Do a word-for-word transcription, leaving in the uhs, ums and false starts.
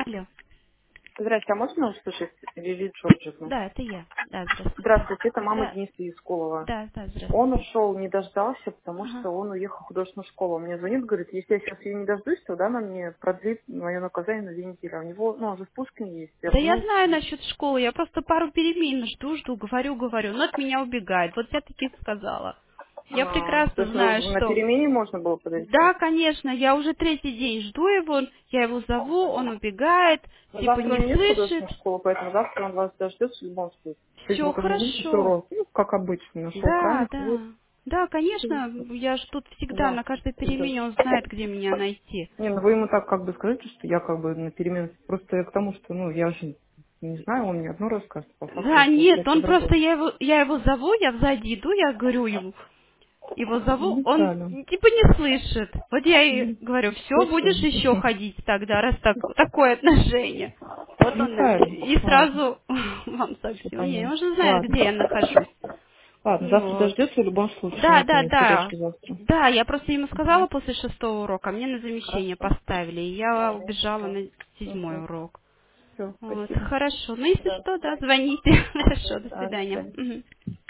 Алло. Здрасте, а можно услышать Лили Джорджевну? Да, это я. Да, здравствуйте. Здравствуйте, это мама Да, Дениса Исколова. да, да, Он здравствуйте. ушел, не дождался, потому Ага. что он уехал в художественную школу. Он мне звонит, говорит, если я сейчас ее не дождусь, тогда она мне продлит мое наказание на две недели. А у него, ну, он же в Пушкине есть, я Да я понимаю, знаю что... насчет школы, я просто пару перемен жду, жду, говорю, говорю, но от меня убегает. Вот я таки сказала. Я А, то прекрасно есть знаю, вы- на что... перемене можно было подойти? Да, конечно, я уже третий день жду его, я его зову, он убегает, Но типа завтра у не него нет слышит. художественной школы, поэтому завтра он вас дождется в любом случае. То есть вы Все ко мне видите хорошо. урок, ну, как обычно, нашел Да, краник, вот, да. Да, всё. конечно, я ж тут всегда, на Завтра, каждой перемене удачи. он знает, где меня найти. Не, ну вы ему так как бы скажите, что я как бы на перемен. Просто я к тому, что, ну, я же не знаю, он мне одно расскажет, по факту Да, он нет, получается он другое. просто, я его, я его зову, я сзади иду, я говорю ему, его зову, Ну, он правильно. типа не слышит. Вот я и Мгм. говорю, все, будешь Спасибо. еще ходить тогда, раз так, такое отношение. Вот Ну, он правильно. и Ладно. сразу вам Все сообщил. Не, он понятно. уже знает, где я Ладно. нахожусь. Ладно, завтра Вот. дождется в любом случае, у Да, него да, конец да. художки завтра. Да, я просто ему сказала Мгм. после шестого урока, мне на замещение Хорошо. поставили, и я убежала Хорошо. на седьмой Угу. урок. Все, Вот, спасибо. хорошо. Ну, если Да, до что, да, свидания. звоните. Хорошо, до Да, до свидания. свидания. Мгм.